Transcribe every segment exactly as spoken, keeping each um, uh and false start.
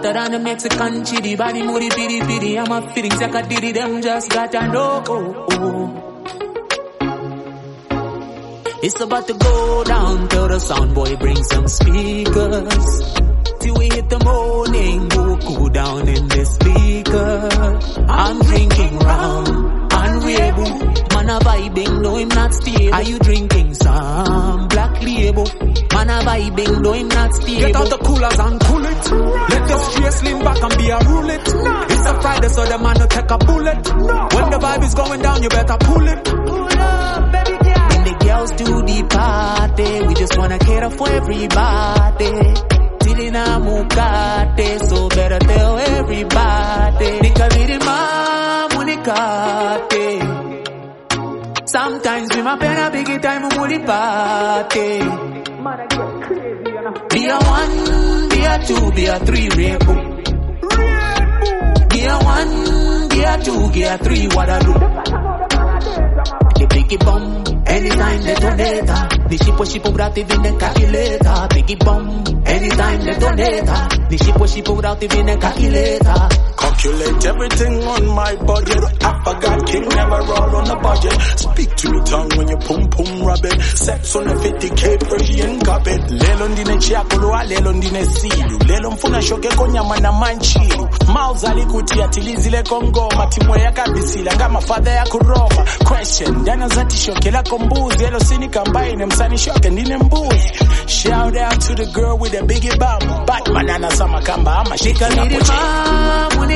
hotter than the Mexican chili. Body moody, pity, pity. I'm a feelings like a diddy. Them just gotta know. Oh, oh. It's about to go down till the sound boy brings some speakers. Till we hit the morning, we'll cool down in the speaker. I'm drinking rum and Rebel. Man a vibing, no him not stable. Are you drinking some Black Label? Man a vibing, no him not stable. Get out the coolers and cool it. Let the stress lean back and be a rule it. It's a Friday so the man will take a bullet. When the vibe is going down, you better pull it. Pull up, baby girl. When the girls do the party, we just wanna cater for everybody. Till in a Mukate, so better tell everybody. Nika virima munikate. Sometimes we my pen a biggie time we muli party. Man, I get crazy, you know. Be a one, be a two, be a three, Rebel. Be a one, be a two, be a three, what I do? The biggie bomb, anytime they donate. The ship was ship without even a calculator. Biggie bomb, anytime they donate. The ship was ship without even a calculator. Calculate everything on my budget. I forgot king never roll on a budget. Speak to me tongue when you pum pum rub it. Sex on the fifty K Persian carpet. Lelo ndine chiakuluwa, lelo ndine silu. Lelo mfuna shoke konyama na manchilu. Mouths alikutia tilizile kongoma. Timwe ya kabisila kama father ya kuroma. Question, jana zati shoke la kombuzi. Elo sini kambaine msani shoke ndine mbuzi. Shout out to the girl with the biggie bum. Batman anasama kamba ama shika na poche.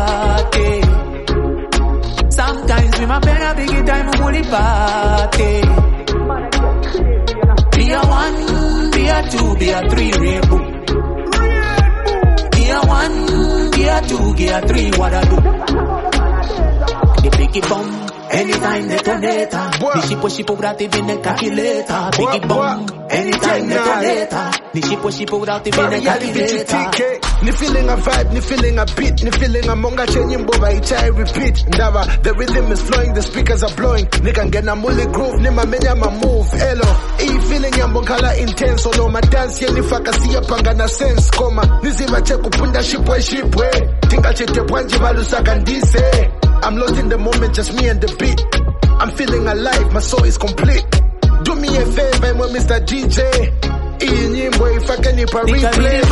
Sometimes we my pen a biggie time we muli party. Be a one, be a two, be a three, Rebel. Be a one, be a two, be a three, what I do? The biggie bomb, anytime they donate. The ship was ship without even a calculator. Biggie bomb, anytime they donate. The ship was ship without even a calculator. Ni feeling a vibe, ni feeling a beat, ni feeling a monga changing boba each I repeat. Ndaba, the rhythm is flowing, the speakers are blowing. Ni can get a muli groove, ni ma menya ma move. Hello, e feeling ya mbongala intense. Olo ma dance ye ni faka siya panga na sense. Koma, nizima che kupunda shipwe shipwe. Tinga chete pwanji malusa kandise. I'm lost in the moment, just me and the beat. I'm feeling alive, my soul is complete. Do me a favor, my Mister D J. Iyi nyimbo ifake nipa replay.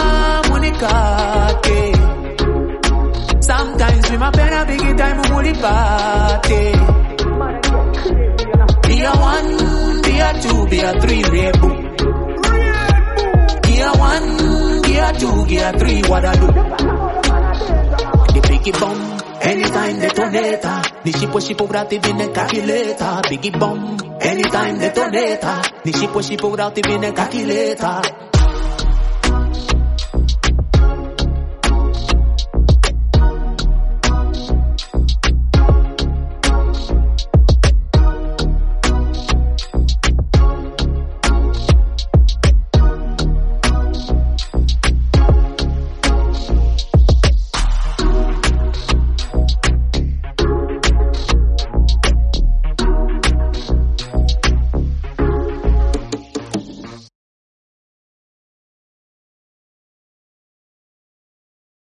Sometimes we my pen a biggie time we muli party. Be a one, be a two, be a three, Rebel. Be a one, be a two, be a three, what I do? The biggie bomb, anytime they donate. The ship was ship without even a calculator. Biggie bomb, anytime they donate. The ship was ship without even a calculator.